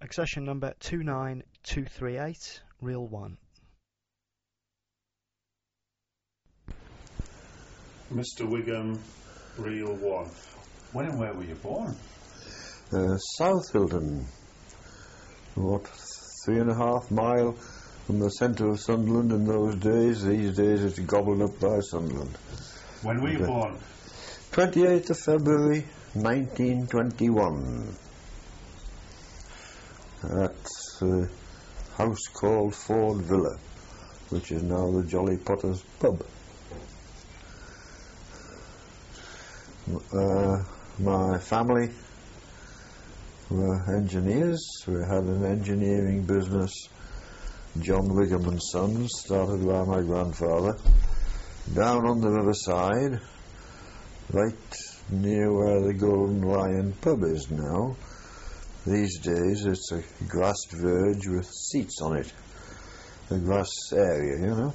accession number 29238, reel 1. Mr. Wigham, reel 1. When and where were you born? South Hilton, what, 3.5 mile from the centre of Sunderland in those days. These days it's gobbled up by Sunderland. When were you born? 28th of February 1921 at a house called Ford Villa, which is now the Jolly Potters pub. My family were engineers. We had an engineering business, John Wigham and Sons, started by my grandfather, down on the riverside, right near where the Golden Lion pub is now. These days it's a grassed verge with seats on it, a grass area, you know.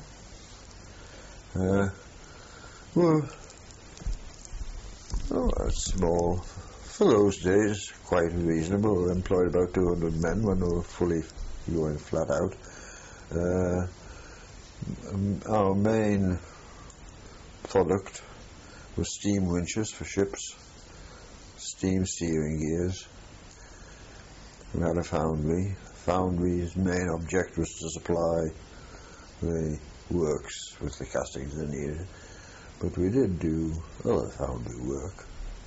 It's small. For those days, quite reasonable. We employed about 200 men when we were fully going flat out. Our main product was steam winches for ships, steam steering gears. We had a foundry. Foundry's main object was to supply the works with the castings they needed, but we did do other foundry work.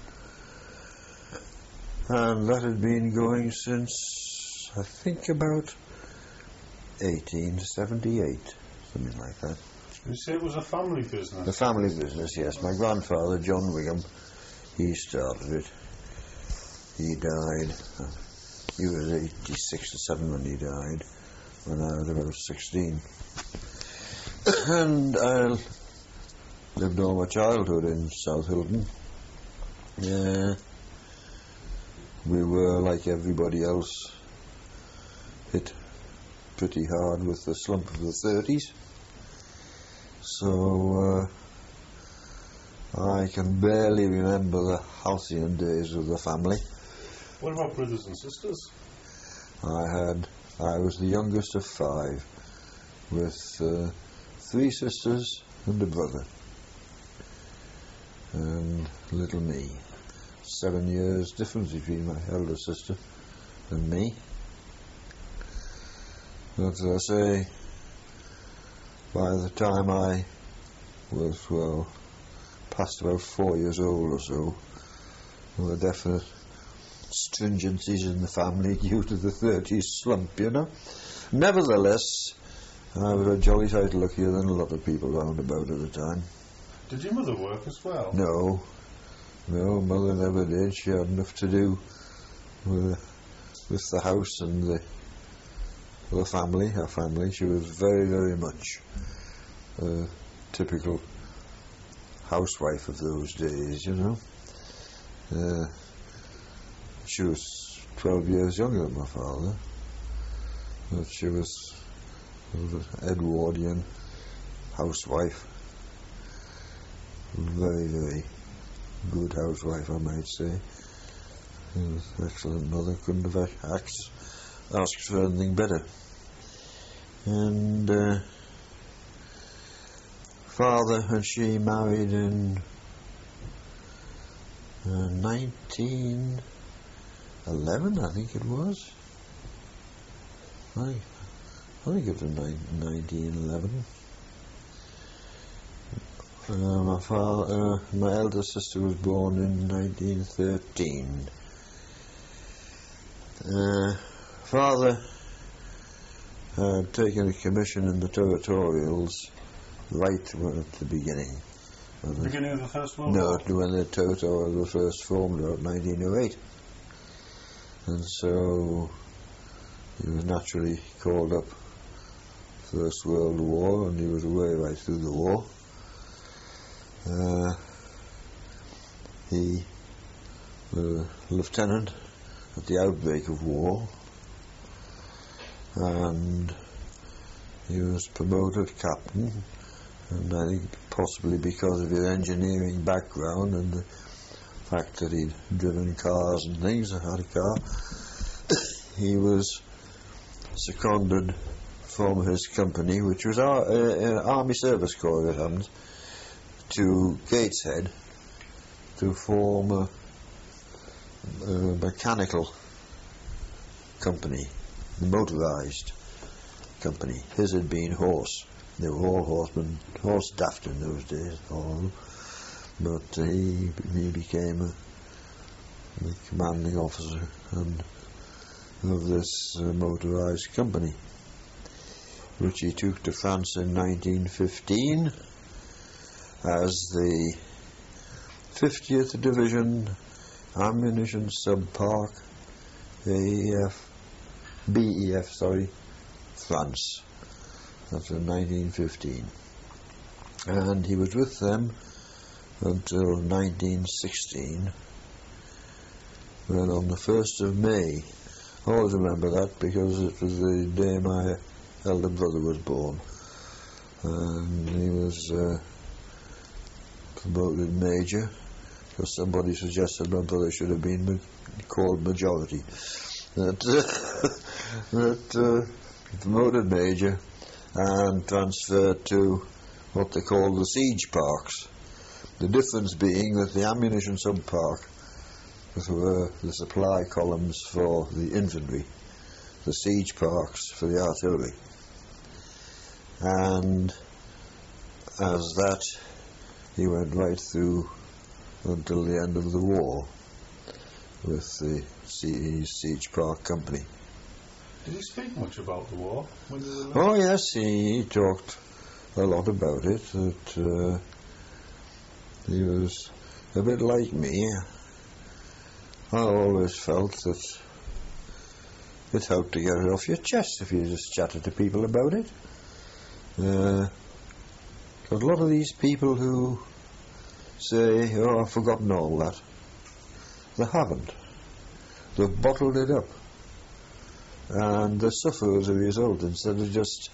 And that had been going since, I think, about 1878, something like that. You say it was a family business? A family business, yes. My grandfather, John Wigham, he started it. He died. He was 86 or 7 when he died, when I was about 16. And I lived all my childhood in South Hilton. We were, like everybody else, hit pretty hard with the slump of the 30s. So I can barely remember the halcyon days of the family. What about brothers and sisters? I was the youngest of 5, with 3 sisters and a brother, and little me. 7 years difference between my elder sister and me. But as I say, by the time I was, past about 4 years old or so, there were definite stringencies in the family due to the 30s slump, you know. Nevertheless, I was a jolly sight luckier than a lot of people round about at the time. Did your mother work as well? No, mother never did. She had enough to do with the house and the family, her family. She was very, very much a typical housewife of those days, you know. She was 12 years younger than my father, but she was an Edwardian housewife. Very, very good housewife, I might say. Excellent mother, couldn't have asked for anything better. And father and she married in 1911, I think it was. I think it was 1911. My elder sister was born in 1913. Father had taken a commission in the Territorials right at the beginning. Beginning of the First World War? No, when the Territorials were first formed, about 1908. And so he was naturally called up First World War, and he was away right through the war. He was a lieutenant at the outbreak of war, and he was promoted captain, and I think possibly because of his engineering background and the fact that he'd driven cars and things, and had a car, he was seconded from his company, which was our Army Service Corps, it happens, to Gateshead to form a mechanical company, motorised company. His had been horse. They were all horsemen, horse daft in those days, all of them. But he became the commanding officer of this motorised company, which he took to France in 1915 as the 50th Division Ammunition Sub-Park BEF, France. That's in 1915. And he was with them until 1916, when on the 1st of May, I always remember that because it was the day my elder brother was born, and he was promoted Major, because somebody suggested my brother should have been called Majority. Promoted Major and transferred to what they call the siege parks. The difference being that the ammunition sub-park were the supply columns for the infantry, the siege parks for the artillery. And as that, he went right through until the end of the war with the siege park company. Did he speak much about the war when you were there? Oh yes, he talked a lot about it. That he was a bit like me. I always felt that it helped to get it off your chest if you just chatted to people about it. A lot of these people who say, "Oh, I've forgotten all that," they haven't. They've bottled it up, and they suffer as a result instead of just,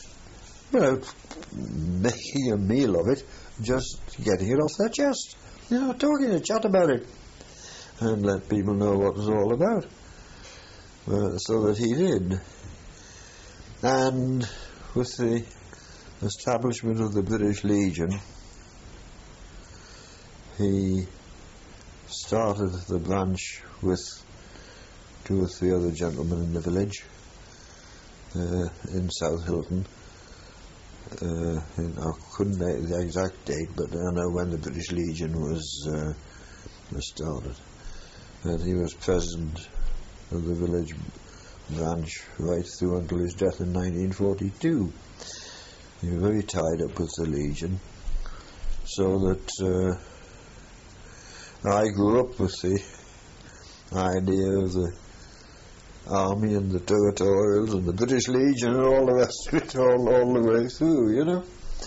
making a meal of it, just getting it off their chest. Talking to chat about it, and let people know what it's all about. So that he did. And with the establishment of the British Legion, he started the branch with 2 or 3 other gentlemen in the village in South Hilton. I couldn't make the exact date, but I know when the British Legion was started. And he was president of the village branch right through until his death in 1942. He was very tied up with the Legion, so that I grew up with the idea of the Army and the Territorials and the British Legion and all the rest of it all the way through,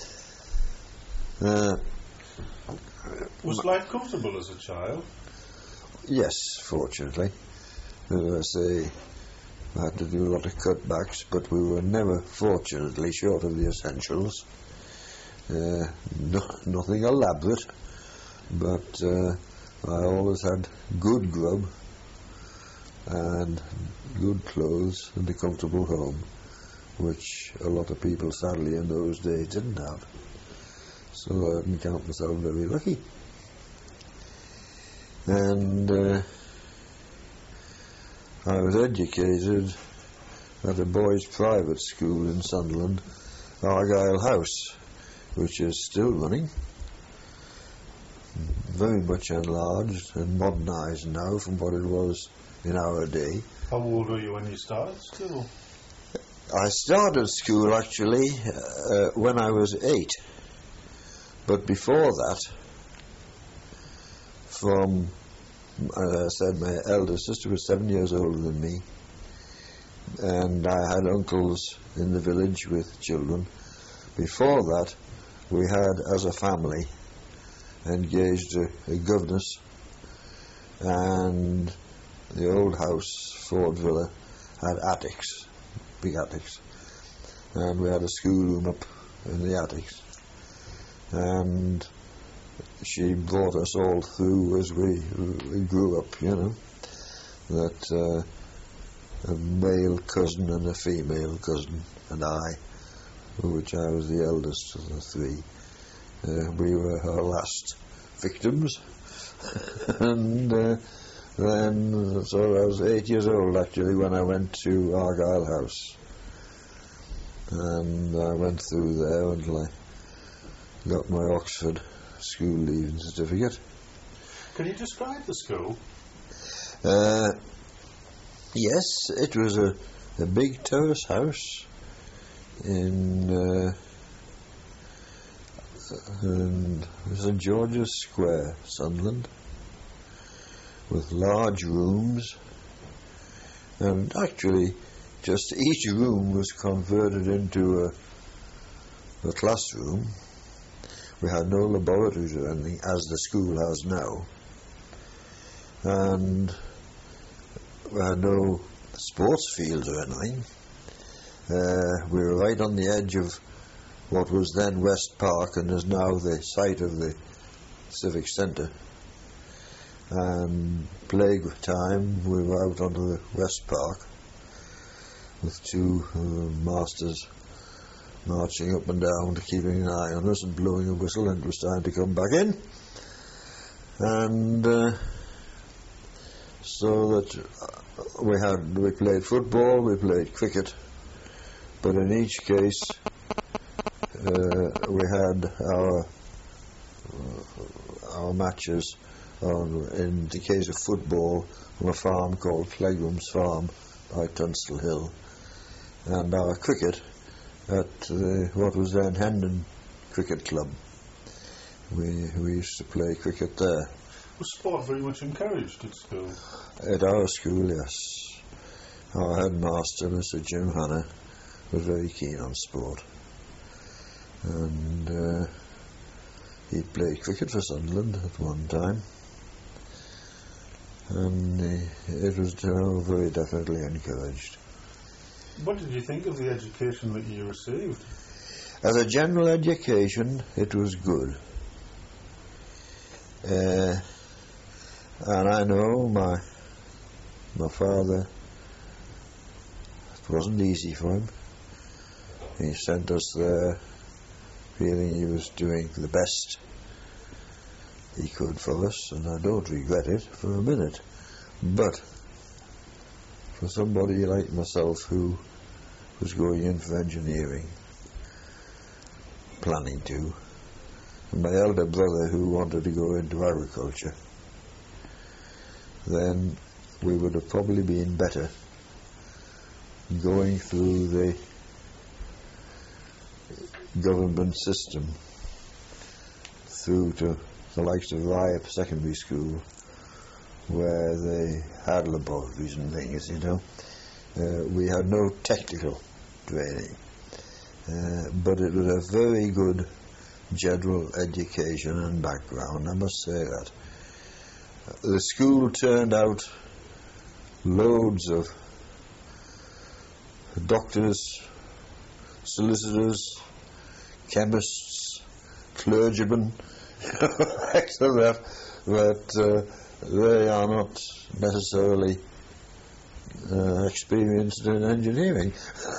Was life comfortable as a child? Yes, fortunately. As I say, I had to do a lot of cutbacks, but we were never, fortunately, short of the essentials. Nothing elaborate, but I always had good grub and good clothes and a comfortable home, which a lot of people sadly in those days didn't have. So I didn't count myself very lucky. And I was educated at a boys' private school in Sunderland, Argyle House, which is still running, very much enlarged and modernised now from what it was in our day. How old were you when you started school? I started school actually when I was 8, but before that, from, as I said, my elder sister was 7 years older than me, and I had uncles in the village with children. Before that, we had, as a family, engaged a governess, and the old house, Ford Villa, had attics, big attics, and we had a schoolroom up in the attics, and she brought us all through as we grew up, that a male cousin and a female cousin, and I, which I was the eldest of the three. We were her last victims. And then, so I was 8 years old actually when I went to Argyle House. And I went through there until I got my Oxford school leaving certificate. Can you describe the school? Yes, it was a big terrace house in St George's Square, Sunderland, with large rooms, and actually just each room was converted into a classroom. We had no laboratories or anything, as the school has now, and we had no sports fields or anything. We were right on the edge of what was then West Park and is now the site of the Civic Centre. And playtime, we were out onto the West Park with two masters marching up and down, keeping an eye on us and blowing a whistle, and it was time to come back in. And so that we played football, we played cricket, but in each case we had our matches in the case of football on a farm called Flegram's Farm by Tunstall Hill, and our cricket at what was then Hendon Cricket Club. We used to play cricket there. Was sport very much encouraged at school? At our school, yes. Our headmaster, Mr. Jim Hanna, was very keen on sport. And he played cricket for Sunderland at one time. And it was very definitely encouraged. What did you think of the education that you received? As a general education, it was good. And I know my father, it wasn't easy for him. He sent us there feeling he was doing the best he could for us, and I don't regret it for a minute. But for somebody like myself who was going in for engineering, planning to, and my elder brother who wanted to go into agriculture, then we would have probably been better going through the government system through to the likes of Ryop Secondary School, where they had laboratories and things, you know. We had no technical training, but it was a very good general education and background, I must say that. The school turned out loads of doctors, solicitors, chemists, clergymen, like that, but they are not necessarily experienced in engineering.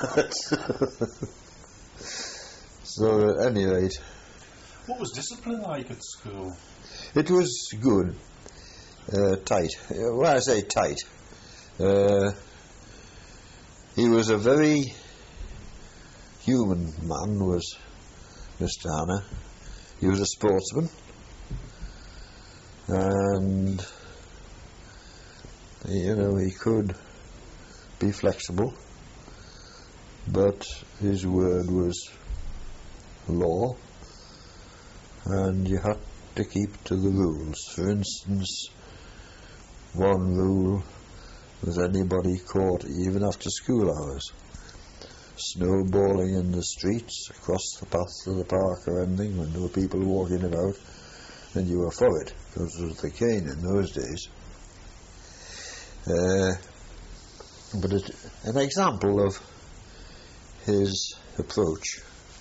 So at any rate, what was discipline like at school? It was good. Tight. When I say tight, he was a very human man, was Mr. Hanna. He was a sportsman, and he could be flexible, but his word was law, and you had to keep to the rules. For instance, one rule was anybody caught even after school hours snowballing in the streets across the path to the park or anything when there were people walking about, and you were for it, because it was the cane in those days. But an example of his approach: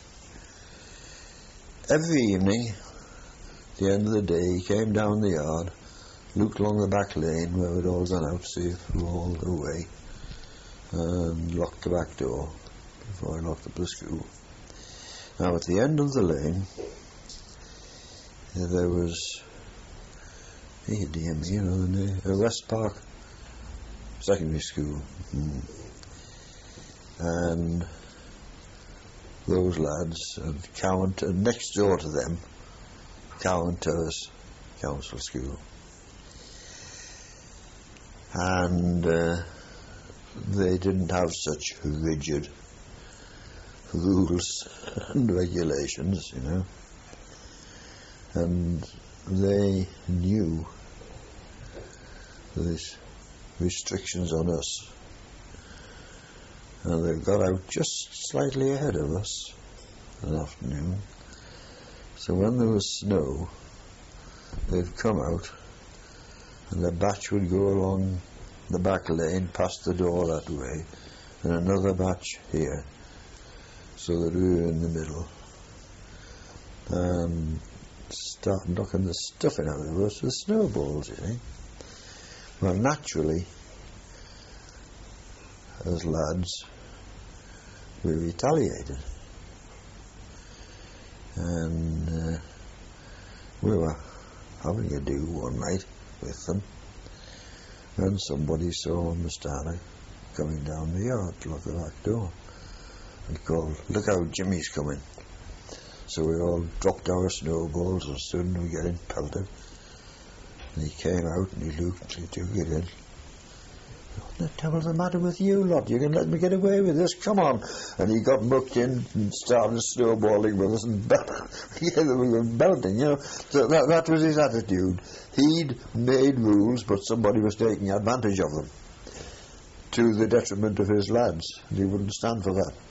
every evening at the end of the day he came down the yard, looked along the back lane where we'd all gone out to see if we were all away, and locked the back door before I locked up the school. Now, at the end of the lane, there was, a West Park secondary school. And those lads of Cowan, next door to them, Cowan Terrace Council School. And they didn't have such rigid rules and regulations, and they knew these restrictions on us, and they got out just slightly ahead of us that afternoon. So when there was snow, they'd come out, and the batch would go along the back lane past the door that way, and another batch here, so that we were in the middle, and start knocking the stuffing out of us with snowballs, Well, naturally, as lads, we retaliated, and we were having a do one night with them, and somebody saw Mr. coming down the yard to lock the back door and called, "Look out, Jimmy's coming." So we all dropped our snowballs and soon we were getting pelted. And he came out and he looked and he took it in. "What the devil's the matter with you lot? You can let me get away with this, come on." And he got mucked in and started snowballing with us and belting, So that was his attitude. He'd made rules, but somebody was taking advantage of them to the detriment of his lads, and he wouldn't stand for that.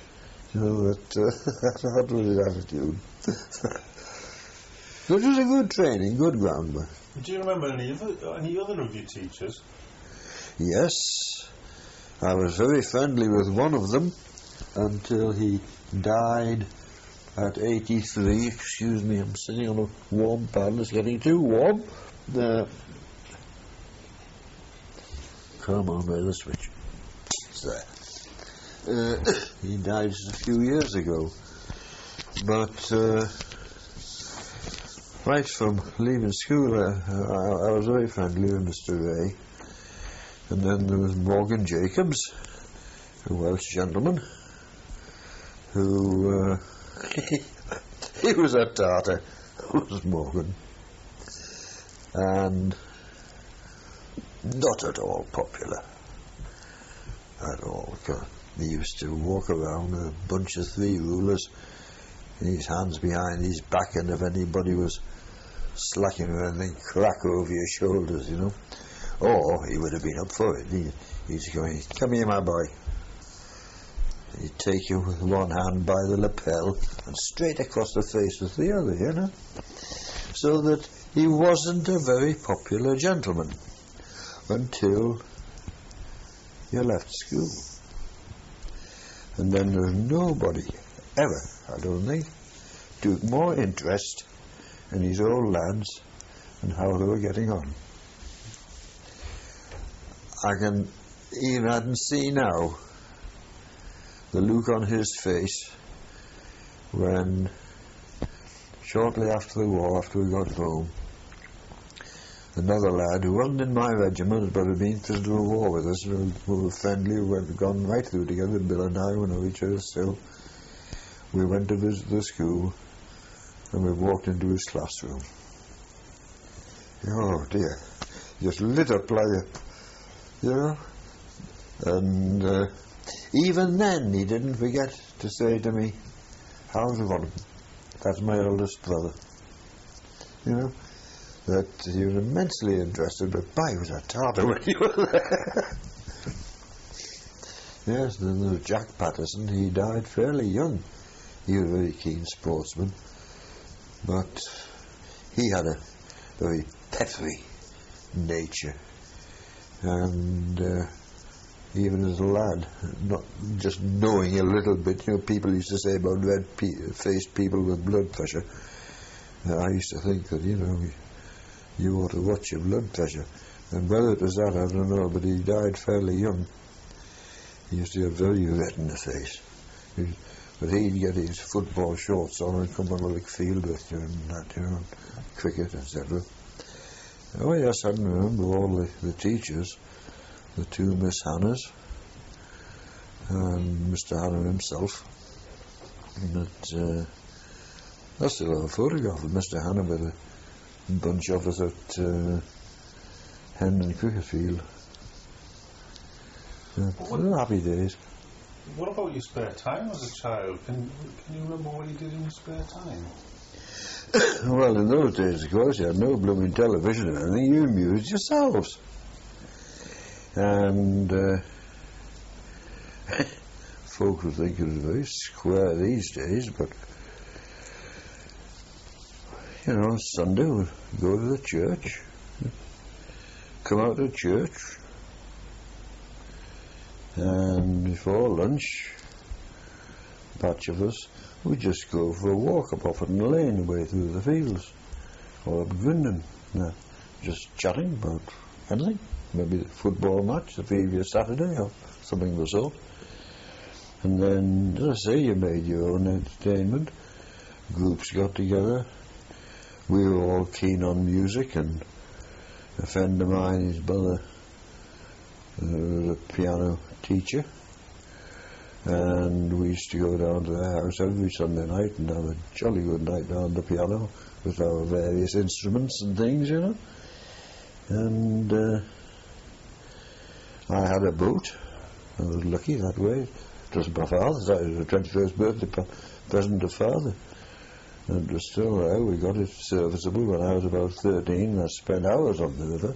That was his attitude. So it was a good training, good groundwork. Do you remember any other of your teachers? Yes, I was very friendly with one of them until he died at 83. Excuse me, I'm sitting on a warm pad. It's getting too warm. Come on, where's the switch? It's there. He died just a few years ago, but right from leaving school I was very friendly with Mr. Ray. And then there was Morgan Jacobs, a Welsh gentleman, who he was a tartar, was Morgan, and not at all popular at all. He used to walk around with a bunch of three rulers in his hands behind his back, and if anybody was slacking or anything, crack over your shoulders, Or he would have been up for it. He'd go, "Come here, my boy." He'd take you with one hand by the lapel and straight across the face with the other, So that he wasn't a very popular gentleman until you left school. And then there was nobody ever, I don't think, took more interest in his old lads and how they were getting on. I can see now the look on his face when, shortly after the war, after we got home, another lad who wasn't in my regiment but had been through the war with us, we were friendly, we had gone right through together, Bill and I, we know each other still. We went to visit the school and we walked into his classroom. Oh dear, just lit up like and even then he didn't forget to say to me, "How's Ron? That's my eldest brother." That he was immensely interested, but he was a tartar when you were there. Yes, then there was Jack Patterson. He died fairly young. He was a very keen sportsman, but he had a very peppery nature, and even as a lad, not just knowing a little bit, people used to say about red-faced people with blood pressure. I used to think that, you ought to watch your blood pressure. And whether it was that, I don't know, but he died fairly young. He used to get very red in the face. But he'd get his football shorts on and come on a big field with you and that, you know, cricket, etc. Oh yes, I can remember all the teachers, the two Miss Hannahs and Mr. Hannah himself. But I still have a photograph of Mr. Hannah with a bunch of us at Hendon Cricket Field. Happy days. What about your spare time as a child? Can you remember what you did in your spare time? Well, in those days, of course, you had no blooming television or anything. You amused yourselves. And folks would think it was very square these days, but, you know, Sunday we'd go to the church, come out of church, and before lunch, a batch of us would just go for a walk up Offerton Lane away through the fields, or up Grindon, just chatting about anything, maybe the football match the previous Saturday or something of the sort. And then, as I say, you made your own entertainment. Groups got together. We were all keen on music, and a friend of mine, his brother, was a piano teacher, and we used to go down to their house every Sunday night and have a jolly good night down the piano with our various instruments and things, you know. And I had a boat. I was lucky that way. It was my father's. It was the 21st birthday present of father. And it was still there. We got it serviceable when I was about 13. I spent hours on the river.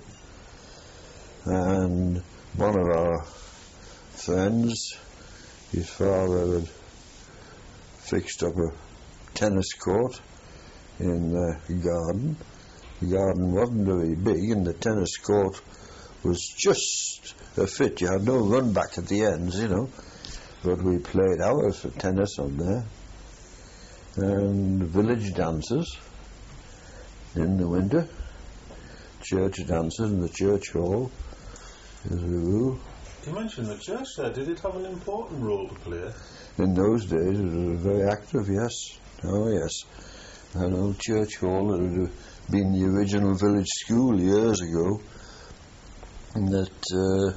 And one of our friends, his father had fixed up a tennis court in the garden. The garden wasn't very big, and the tennis court was just a fit. You had no run back at the ends, you know. But we played hours of tennis on there. And village dances in the winter, church dances in the church hall, as a rule. You mentioned the church there. Did it have an important role to play? In those days it was very active, yes. Oh yes. An old church hall that would have been the original village school years ago, and that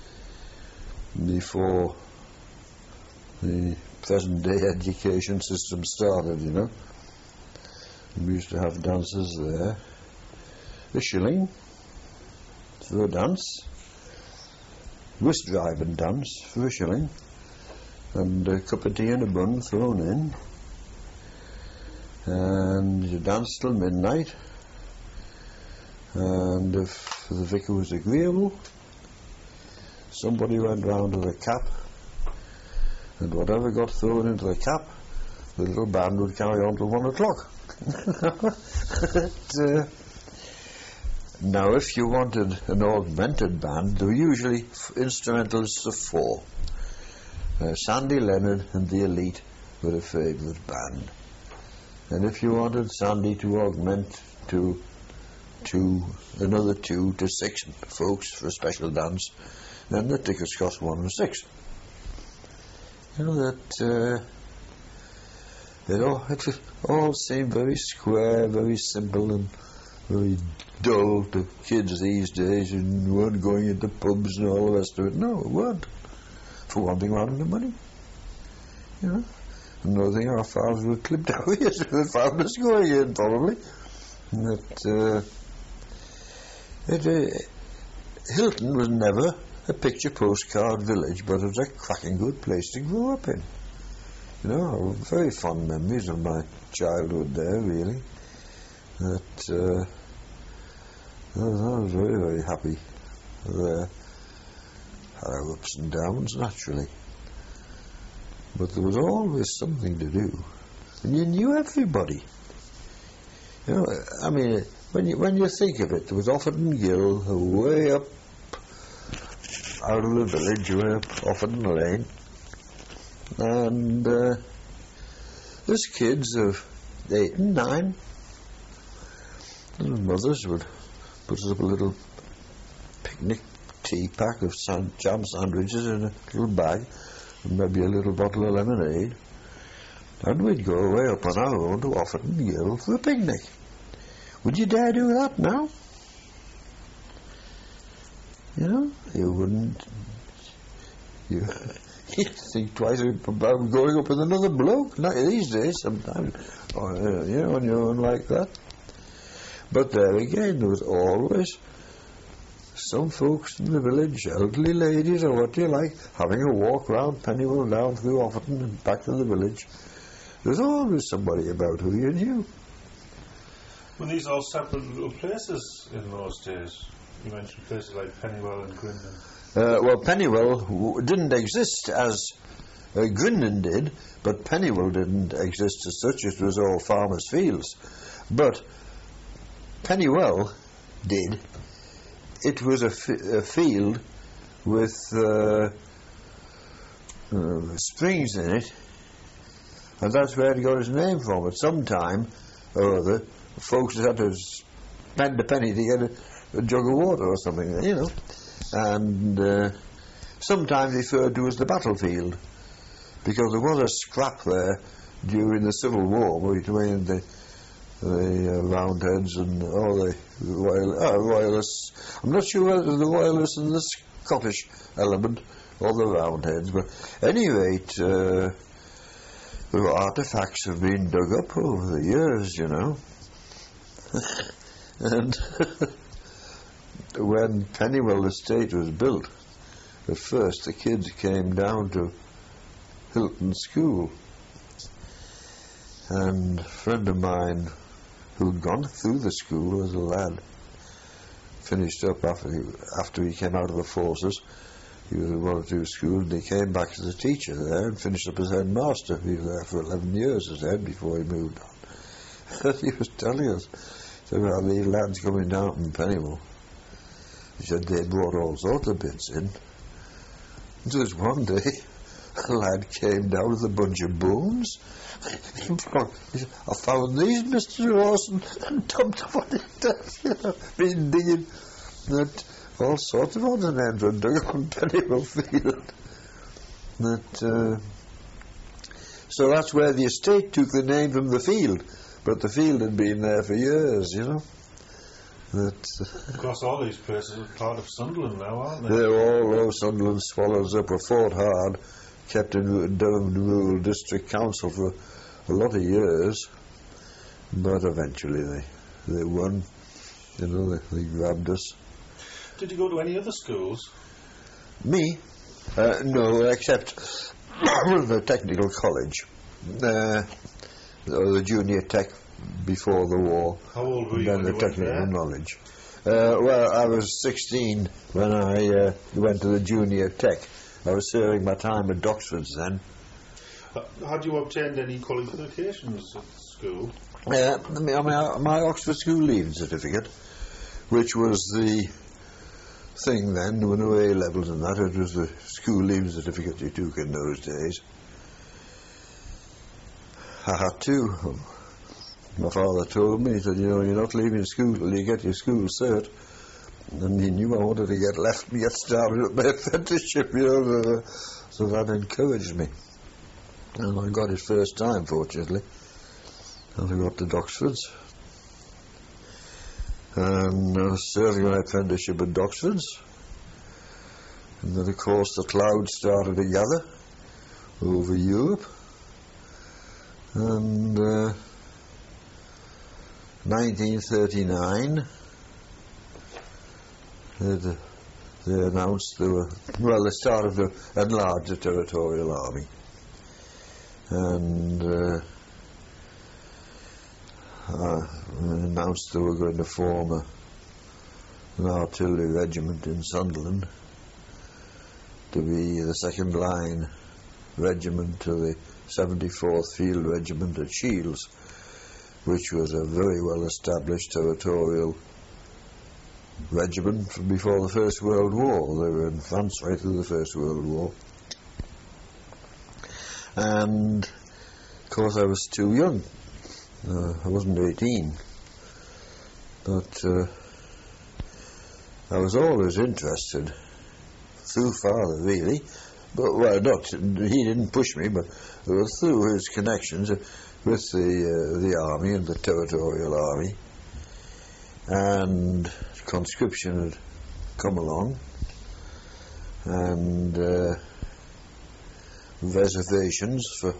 before the present day education system started, you know. We used to have dances there. A shilling for a dance. Whist drive and dance for a shilling. And a cup of tea and a bun thrown in. And you dance till midnight. And if the vicar was agreeable, somebody went round to the cap, and whatever got thrown into the cap, the little band would carry on till 1 o'clock. Now, if you wanted an augmented band, there were usually instrumentalists of 4. Sandy Leonard and the Elite were a favourite band. And if you wanted Sandy to augment to another 2 to 6 folks for a special dance, then the tickets cost 1 and 6. You know that it all seemed very square, very simple, and very dull to kids these days, and weren't going into pubs and all the rest of it. No, it weren't. For one thing, we hadn't the money. You know, another thing, our fathers were clipped out here, so they found us going in probably. And that Hilton was never a picture postcard village, but it was a cracking good place to grow up in. You know, very fond memories of my childhood there, really. That I was very, very happy there. Had our ups and downs, naturally. But there was always something to do. And you knew everybody. You know, I mean, when you think of it, there was Offerton Gill, way up out of the village, way up Offerton Lane. And there's kids of 8 and 9. And mothers would put us up a little picnic tea pack of jam sandwiches in a little bag, and maybe a little bottle of lemonade, and we'd go away up on our own to Offerton Gill for a picnic. Would you dare do that now? You know, you wouldn't. You'd think twice about going up with another bloke. Not these days, sometimes, or, on your own like that. But there again, there was always some folks in the village, elderly ladies or what you like, having a walk round Pennywell, down through Offerton and back to the village. There was always somebody about who you knew. Were these all separate little places in those days? You mentioned places like Pennywell and Grindon. Well, Pennywell didn't exist as Grindon did, but Pennywell didn't exist as such. It was all farmers' fields. But Pennywell did. It was a field with springs in it, and that's where it got its name from. At some time or other, folks had to spend a penny to get a jug of water or something, you know. And sometimes referred to as the battlefield, because there was a scrap there during the Civil War between the Roundheads and all the Royalists. I'm not sure whether the Royalists and the Scottish element or the Roundheads, but at any rate, the artefacts have been dug up over the years, you know. And when Pennywell Estate was built, at first the kids came down to Hilton School, and a friend of mine who'd gone through the school as a lad, finished up after he came out of the forces. He was in one or two schools, and he came back as a teacher there and finished up as headmaster. He was there for 11 years as head before he moved on. He was telling us about these lads coming down from Pennywell. He said they brought all sorts of bits in. And there was one day, a lad came down with a bunch of bones. He said, I found these, Mr. Rawson, and dumped them on it. You know, been digging that all sorts of odds and ends were dug up on Pennywell Field. So that's where the estate took the name from the field, but the field had been there for years, you know. Of course, all these places are part of Sunderland now, aren't they? They're all Sunderland Swallows up. Were fought hard, kept in Durham Rural District Council for a lot of years, but eventually they won. You know, they grabbed us. Did you go to any other schools? Me? No, except the technical college, the junior tech before the war. How old were you then when the you technical went there? knowledge. Well, I was 16 when I went to the junior tech. I was serving my time at Doxford's then. Had you obtained any qualifications at school? My Oxford School Leaving Certificate, which was the thing then, there were no A levels and that, it was the school leaving certificate you took in those days. I had to. My father told me, he said, you know, you're not leaving school till you get your school cert. And he knew I wanted to get started at my apprenticeship, you know, so that encouraged me. And I got it first time, fortunately. And I got to Doxford's. And I was serving my apprenticeship at Doxford's. And then, of course, the clouds started to gather over Europe. And 1939, they announced they started to enlarge the Territorial Army. And announced they were going to form an artillery regiment in Sunderland to be the second line regiment to the 74th Field Regiment at Shields, which was a very well established territorial regiment from before the First World War. They were in France right through the First World War. And of course I was too young. I wasn't 18, but I was always interested through father, really. But, well, not, he didn't push me, but it was through his connections with the army and the territorial army. And conscription had come along, and reservations for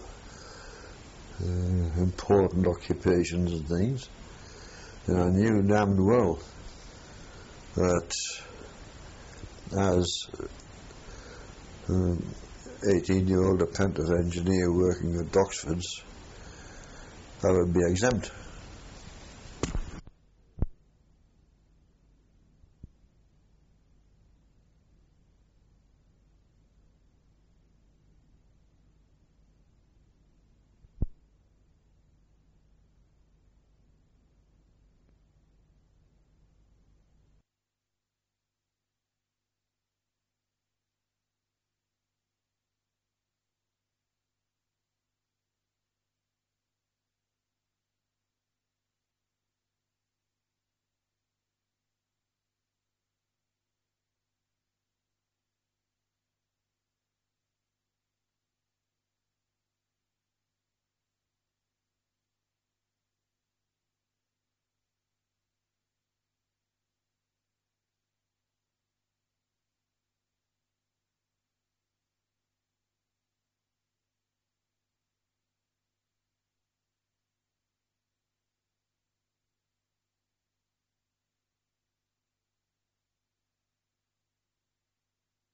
important occupations and things. And I knew damned well that as 18-year-old apprentice engineer working at Doxford's, I would be exempt.